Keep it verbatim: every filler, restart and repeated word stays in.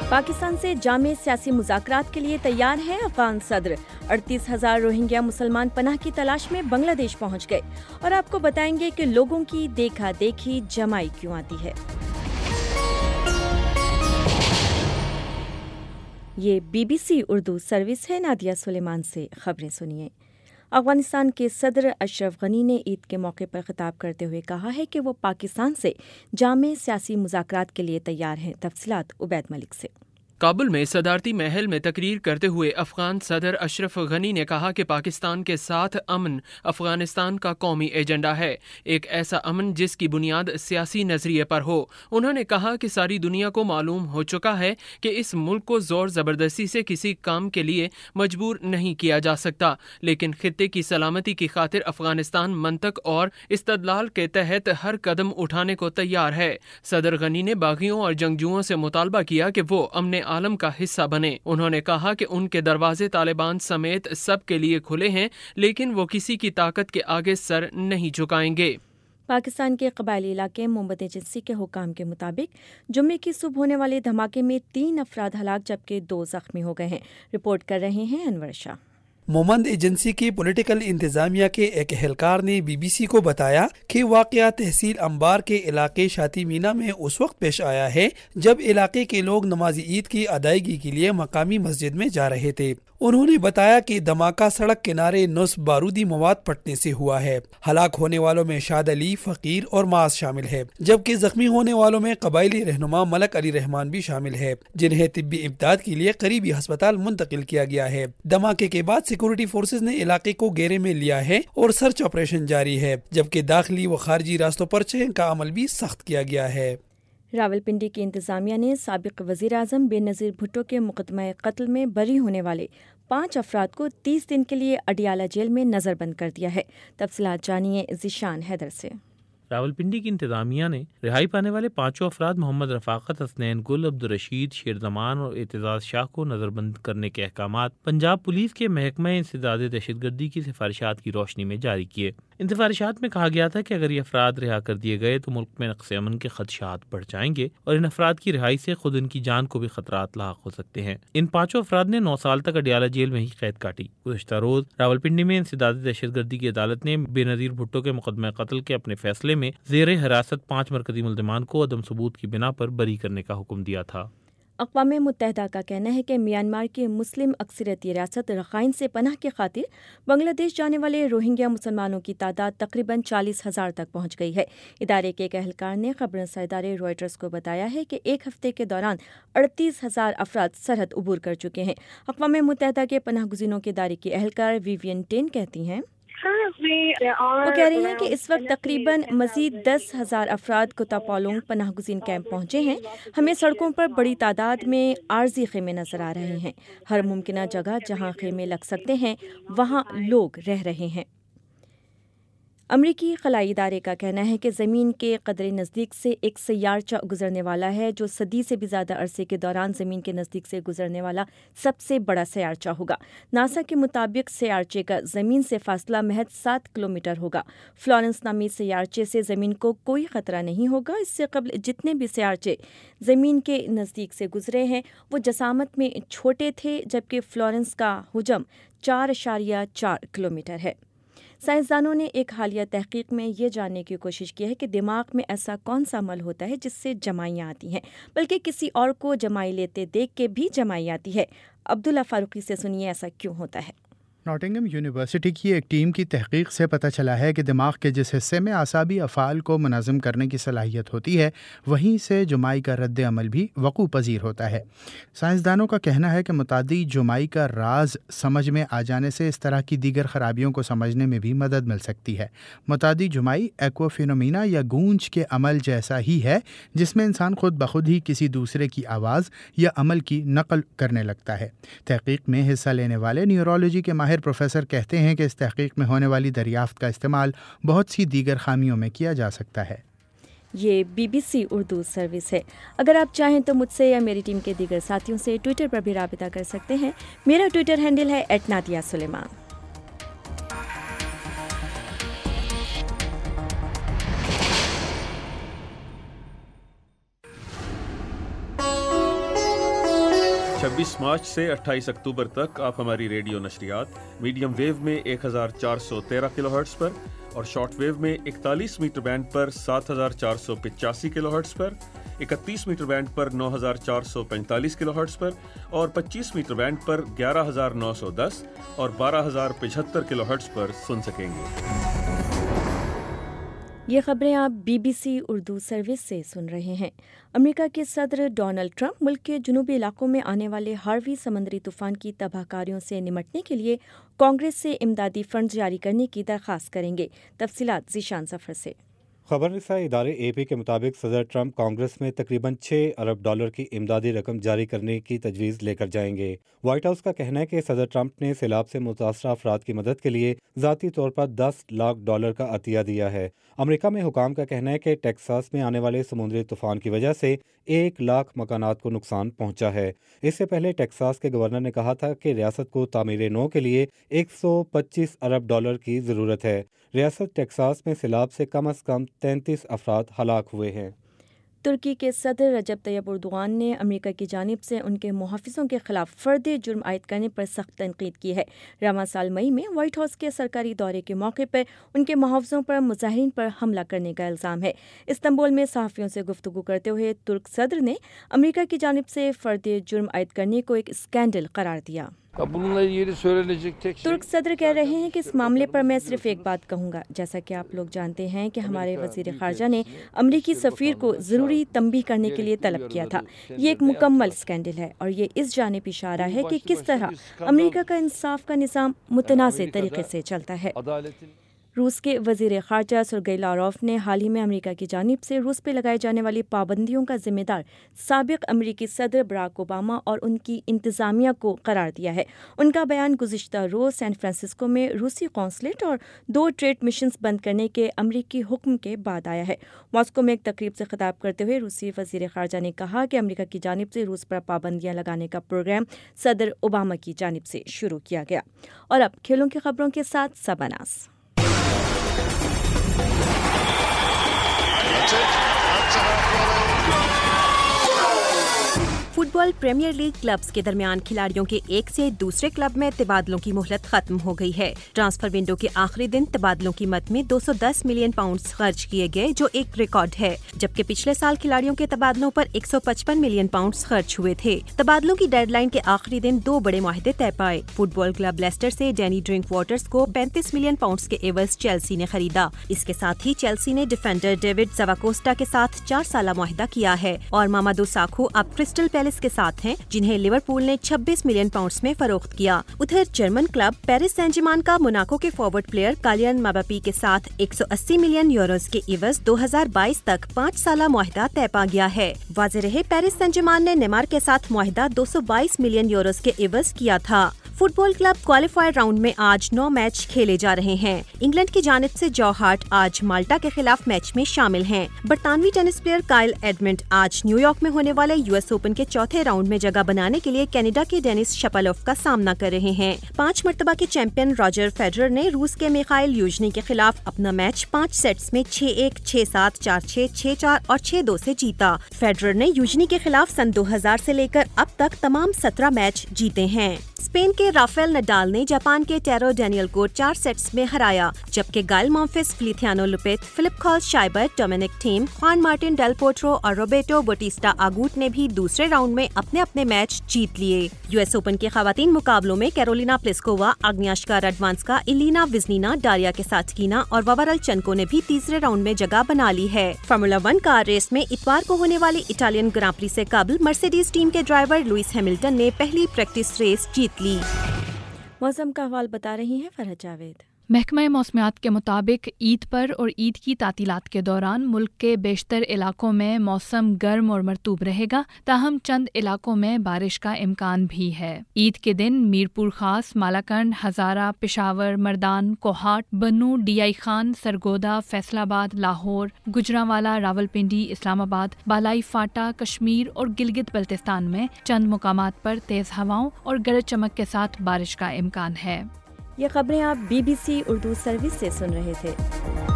پاکستان سے جامع سیاسی مذاکرات کے لیے تیار ہیں افغان صدر۔ اڑتیس ہزار روہنگیا مسلمان پناہ کی تلاش میں بنگلہ دیش پہنچ گئے، اور آپ کو بتائیں گے کہ لوگوں کی دیکھا دیکھی جمائی کیوں آتی ہے۔ یہ B B C Urdu service ہے۔ نادیہ سلیمان سے خبریں سنیے۔ افغانستان کے صدر اشرف غنی نے عید کے موقع پر خطاب کرتے ہوئے کہا ہے کہ وہ پاکستان سے جامع سیاسی مذاکرات کے لیے تیار ہیں۔ تفصیلات عبید ملک سے۔ کابل میں صدارتی محل میں تقریر کرتے ہوئے افغان صدر اشرف غنی نے کہا کہ پاکستان کے ساتھ امن افغانستان کا قومی ایجنڈا ہے، ایک ایسا امن جس کی بنیاد سیاسی نظریے پر ہو۔ انہوں نے کہا کہ ساری دنیا کو معلوم ہو چکا ہے کہ اس ملک کو زور زبردستی سے کسی کام کے لیے مجبور نہیں کیا جا سکتا، لیکن خطے کی سلامتی کی خاطر افغانستان منطق اور استدلال کے تحت ہر قدم اٹھانے کو تیار ہے۔ صدر غنی نے باغیوں اور جنگجوؤں سے مطالبہ کیا کہ وہ امن عالم کا حصہ بنے۔ انہوں نے کہا کہ ان کے دروازے طالبان سمیت سب کے لیے کھلے ہیں، لیکن وہ کسی کی طاقت کے آگے سر نہیں جھکائیں گے۔ پاکستان کے قبائلی علاقے محمد ایجنسی کے حکام کے مطابق جمعے کی صبح ہونے والے دھماکے میں تین افراد ہلاک جبکہ دو زخمی ہو گئے ہیں۔ رپورٹ کر رہے ہیں انور شاہ۔ مومند ایجنسی کی پولیٹیکل انتظامیہ کے ایک اہلکار نے بی بی سی کو بتایا کہ واقعہ تحصیل انبار کے علاقے شاتی مینا میں اس وقت پیش آیا ہے جب علاقے کے لوگ نماز عید کی ادائیگی کے لیے مقامی مسجد میں جا رہے تھے۔ انہوں نے بتایا کہ دھماکہ سڑک کنارے نصب بارودی مواد پھٹنے سے ہوا ہے۔ ہلاک ہونے والوں میں شاد علی، فقیر اور معاذ شامل ہے، جبکہ زخمی ہونے والوں میں قبائلی رہنما ملک علی رحمان بھی شامل ہے، جنہیں طبی امداد کے لیے قریبی ہسپتال منتقل کیا گیا ہے۔ دھماکے کے بعد سیکورٹی فورسز نے علاقے کو گھیرے میں لیا ہے اور سرچ آپریشن جاری ہے، جبکہ داخلی و خارجی راستوں پر چین کا عمل بھی سخت کیا گیا ہے۔ راولپنڈی کی انتظامیہ نے سابق وزیر اعظم بے نظیر بھٹو کے مقدمہ قتل میں بری ہونے والے پانچ افراد کو تیس دن کے لیے اڈیالہ جیل میں نظر بند کر دیا ہے۔ تفصیلات جانیے ذیشان حیدر سے۔ راولپنڈی کی انتظامیہ نے رہائی پانے والے پانچوں افراد محمد رفاقت، حسنین گل، عبدالرشید، شیرزمان اور اعتزاز شاہ کو نظر بند کرنے کے احکامات پنجاب پولیس کے محکمہ انسداد دہشت گردی کی سفارشات کی روشنی میں جاری کیے۔ ان سفارشات میں کہا گیا تھا کہ اگر یہ افراد رہا کر دیے گئے تو ملک میں نقص امن کے خدشات بڑھ جائیں گے اور ان افراد کی رہائی سے خود ان کی جان کو بھی خطرات لاحق ہو سکتے ہیں۔ ان پانچوں افراد نے نو سال تک اڈیالہ جیل میں ہی قید کاٹی۔ گزشتہ روز راولپنڈی میں انسداد دہشت گردی کی عدالت نے بے نظیر بھٹو کے مقدمہ قتل کے اپنے فیصلے میں زیر حراست پانچ مرکزی ملزمان کو عدم ثبوت کی بنا پر بری کرنے کا حکم دیا تھا۔ اقوام متحدہ کا کہنا ہے کہ میانمار کی مسلم اکثریتی ریاست رخائن سے پناہ کی خاطر بنگلہ دیش جانے والے روہنگیا مسلمانوں کی تعداد تقریباً چالیس ہزار تک پہنچ گئی ہے۔ ادارے کے ایک اہلکار نے خبر رساں ادارے روئٹرز کو بتایا ہے کہ ایک ہفتے کے دوران اڑتیس ہزار افراد سرحد عبور کر چکے ہیں۔ اقوام متحدہ کے پناہ گزینوں کے ادارے کی اہلکار ویوین ٹین کہتی ہیں، وہ کہہ رہی ہیں کہ اس وقت تقریباً مزید دس ہزار افراد کوتاپالونگ پناہ گزین کیمپ پہنچے ہیں۔ ہمیں سڑکوں پر بڑی تعداد میں عارضی خیمے نظر آ رہے ہیں۔ ہر ممکنہ جگہ جہاں خیمے لگ سکتے ہیں وہاں لوگ رہ رہے ہیں۔ امریکی خلائی ادارے کا کہنا ہے کہ زمین کے قدرے نزدیک سے ایک سیارچہ گزرنے والا ہے جو صدی سے بھی زیادہ عرصے کے دوران زمین کے نزدیک سے گزرنے والا سب سے بڑا سیارچہ ہوگا۔ ناسا کے مطابق سیارچے کا زمین سے فاصلہ محض سات کلومیٹر ہوگا۔ فلورنس نامی سیارچے سے زمین کو کوئی خطرہ نہیں ہوگا۔ اس سے قبل جتنے بھی سیارچے زمین کے نزدیک سے گزرے ہیں وہ جسامت میں چھوٹے تھے، جبکہ فلورنس کا حجم چار اشاریہ چار کلومیٹر ہے۔ سائنسدانوں نے ایک حالیہ تحقیق میں یہ جاننے کی کوشش کی ہے کہ دماغ میں ایسا کون سا عمل ہوتا ہے جس سے جمائیاں آتی ہیں، بلکہ کسی اور کو جمائی لیتے دیکھ کے بھی جمائی آتی ہے۔ عبداللہ فاروقی سے سنیے ایسا کیوں ہوتا ہے۔ ناٹنگھم یونیورسٹی کی ایک ٹیم کی تحقیق سے پتہ چلا ہے کہ دماغ کے جس حصے میں اعصابی افعال کو منظم کرنے کی صلاحیت ہوتی ہے وہیں سے جمائی کا رد عمل بھی وقوع پذیر ہوتا ہے۔ سائنسدانوں کا کہنا ہے کہ متعدی جمائی کا راز سمجھ میں آ جانے سے اس طرح کی دیگر خرابیوں کو سمجھنے میں بھی مدد مل سکتی ہے۔ متعدی جمائی ایکو فینومینا یا گونج کے عمل جیسا ہی ہے جس میں انسان خود بخود ہی کسی دوسرے کی آواز یا عمل کی نقل کرنے لگتا ہے۔ تحقیق میں حصہ لینے والے نیورولوجی کے ماہر پروفیسر کہتے ہیں کہ اس تحقیق میں ہونے والی دریافت کا استعمال بہت سی دیگر خامیوں میں کیا جا سکتا ہے۔ یہ B B C Urdu service ہے۔ اگر آپ چاہیں تو مجھ سے یا میری ٹیم کے دیگر ساتھیوں سے ٹویٹر پر بھی رابطہ کر سکتے ہیں۔ میرا ٹویٹر ہینڈل ہے ایٹ نادیہ سلیمان۔ छब्बीस मार्च से अट्ठाईस अक्टूबर तक आप हमारी रेडियो नशरियात मीडियम वेव में एक हज़ार चार सौ तेरह किलोहर्ट्ज़ पर और शॉर्ट वेव में इकतालीस मीटर बैंड पर सात हज़ार चार सौ पचासी किलोहर्ट्ज़ पर, इकतीस मीटर बैंड पर नौ हज़ार चार सौ पैंतालीस किलोहर्ट्ज़ पर और पच्चीस मीटर बैंड पर ग्यारह हज़ार नौ सौ दस और बारह हज़ार पचहत्तर किलोहर्ट्ज़ पर सुन सकेंगे। ये खबरें आप बीबीसी उर्दू सर्विस से सुन रहे हैं। अमेरिका के सदर डोनाल्ड ट्रंप मुल्क के जुनूबी इलाकों में आने वाले हार्वी समुद्री तूफान की तबाहकारियों से निमटने के लिए कांग्रेस से इमदादी फंड जारी करने की दरख्वास्त करेंगे। तफसीलात ज़ीशान सफर से। खबर रसा इदारे ए पी के मुताबिक सदर ट्रंप कांग्रेस में तकरीबन छः अरब डॉलर की इमदादी रकम जारी करने की तजवीज़ लेकर जाएंगे। व्हाइट हाउस का कहना है कि सदर ट्रंप ने सैलाब से मुतासरा अफराद की मदद के लिए ज़ाती तौर पर दस लाख डॉलर का अतिया दिया है। अमेरिका में हुकाम का कहना है कि टेक्सास में आने वाले समुद्री तूफान की वजह से एक लाख मकानात को नुकसान पहुंचा है। इससे पहले टेक्सास के गवर्नर ने कहा था कि रियासत को तामीर नो के लिए एक सौ पच्चीस अरब डॉलर की ज़रूरत है। रियासत टेक्सास में सैलाब से कम अज़ कम तैंतीस अफराद हलाक हुए हैं। तुर्की के सदर रजब तैयब एर्दोगान ने अमेरिका की जानिब से उनके मुहाफिजों के खिलाफ फर्द जुर्म आयद करने पर सख्त तनकीद की है। रवां साल मई में व्हाइट हाउस के सरकारी दौरे के मौके पर उनके मुहाफिजों पर मुजाहिरीन पर हमला करने का इल्ज़ाम है। इस्तांबुल में सहाफ़ियों से गुफ्तगू करते हुए तुर्क सदर ने अमेरिका की जानिब से फर्द जुर्म आयद करने को एक स्कैंडल करार दिया। तुर्क सदर कह रहे हैं कि इस मामले पर मैं सिर्फ एक बात कहूँगा। जैसा कि आप लोग जानते हैं कि हमारे वज़ीर ख़ारजा ने अमरीकी सफ़ीर को ज़रूरी तंबीह करने के लिए तलब किया था। ये एक मुकम्मल स्कैंडल है और ये इस जानिब इशारा है कि किस तरह अमरीका का इंसाफ का निज़ाम मुतनाज़ तरीके से चलता है। रूस के वज़ीर ख़ारजा सरगेई लारोव ने हाल ही में अमेरिका की जानिब से रूस पर लगाए जाने वाली पाबंदियों का जिम्मेदार साबिक़ अमरीकी सदर बराक ओबामा और उनकी इंतज़ामिया को करार दिया है। उनका बयान गुज़िश्ता रोज़ सैन फ्रांसिस्को में रूसी कौंसलेट और दो ट्रेड मिशंस बंद करने के अमरीकी हुक्म के बाद आया है। मॉस्को में एक तकरीब से खिताब करते हुए रूसी वज़ीर ख़ारजा ने कहा कि अमरीका की जानिब से रूस पर पाबंदियाँ लगाने का प्रोग्राम सदर ओबामा की जानिब से शुरू किया गया। और अब खेलों की खबरों के साथ सबनास। फुटबॉल प्रीमियर लीग क्लब्स के दरमियान खिलाड़ियों के एक से दूसरे क्लब में तबादलों की मोहलत खत्म हो गई है। ट्रांसफर विंडो के आखिरी दिन तबादलों की मद में दो सौ दस मिलियन पाउंड खर्च किए गए, जो एक रिकॉर्ड है, जबकि पिछले साल खिलाड़ियों के तबादलों पर एक सौ पचपन मिलियन पाउंड खर्च हुए थे। तबादलों की डेडलाइन के आखिरी दिन दो बड़े मुआहदे तय पाए। फुटबॉल क्लब लेस्टर से डैनी ड्रिंक वाटर्स को पैंतीस मिलियन पाउंड के एवज चेल्सी ने खरीदा। इसके साथ ही चेल्सी ने डिफेंडर डेविड ज़वाकोस्टा के साथ चार साल मुआहदा किया है और मामादू साखो अब क्रिस्टल पैलेस के साथ हैं, जिन्हें लिवरपूल ने छब्बीस मिलियन पाउंड्स में फरोख्त किया। उधर German club Paris Saint Germain का मोनाको के फॉरवर्ड प्लेयर कालियन म्बाप्पे के साथ एक सौ अस्सी मिलियन यूरोस के इवज दो हज़ार बाईस तक पाँच साल मुआहदा तय पा गया है। वाज़ेह रहे पेरिस सेंट जर्मेन ने नेमार के साथ मुआहदा दो सौ बाईस मिलियन यूरोस के इवज किया था। फुटबॉल क्लब क्वालिफायर राउंड में आज नौ मैच खेले जा रहे हैं। इंग्लैंड की जानिब से जो हार्ट आज माल्टा के खिलाफ मैच में शामिल हैं। बरतानवी टेनिस प्लेयर काइल एडमंड आज न्यूयॉर्क में होने वाले यूएस ओपन के चौथे राउंड में जगह बनाने के लिए कनाडा के डेनिस शपोवालोव का सामना कर रहे हैं। पाँच मरतबा के चैंपियन रॉजर फेडरर ने रूस के मिखाइल यूजनी के खिलाफ अपना मैच पाँच सेट्स में छह एक, छह सात, चार छह, छह चार और छह दो से जीता। फेडरर ने यूजनी के खिलाफ सन दो हज़ार से लेकर अब तक तमाम सत्रह मैच जीते हैं। स्पेन के राफेल नडाल ने जापान के टेरो डेनियल को चार सेट्स में हराया, जबकि Gael Monfils, Feliciano Lopez, Philipp Kohlschreiber, Dominic Thiem, Juan Martin del Potro और रोबर्टो बाटिस्टा आगूट ने भी दूसरे राउंड में अपने अपने मैच जीत लिए। यूएस ओपन के खवातीन मुकाबलों में Karolina Pliskova, Agnieszka Radwanska, Elena Vesnina, Daria Kasatkina और वावरल चनको ने भी तीसरे राउंड में जगह बना ली है। फार्मूला वन कार रेस में इतवार को होने वाली इटालियन ग्रां प्री से कबल मर्सिडीज टीम के ड्राइवर लुइस हैमिल्टन ने पहली प्रैक्टिस रेस जीत ली। मौसम का हवाल बता रही हैं फरहत जावेद। महकमा मौसमियात के मुताबिक ईद पर और ईद की तातीलात के दौरान मुल्क के बेशतर इलाकों में मौसम गर्म और मरतूब रहेगा, ताहम चंद इलाकों में बारिश का इम्कान भी है। ईद के दिन मीरपुर खास, मालाकंड, हज़ारा, पेशावर, मर्दान, कोहाट, बन्नू, डीआई खान, सरगोदा, फैसलाबाद, लाहौर, गुजरांवाला, रावलपिंडी, इस्लामाबाद, बालाई फाटा, कश्मीर और गिलगित बल्तिस्तान में चंद मुकामात पर तेज हवाओं और गरज चमक के साथ बारिश का इम्कान है। ये खबरें आप बीबीसी उर्दू सर्विस से सुन रहे थे।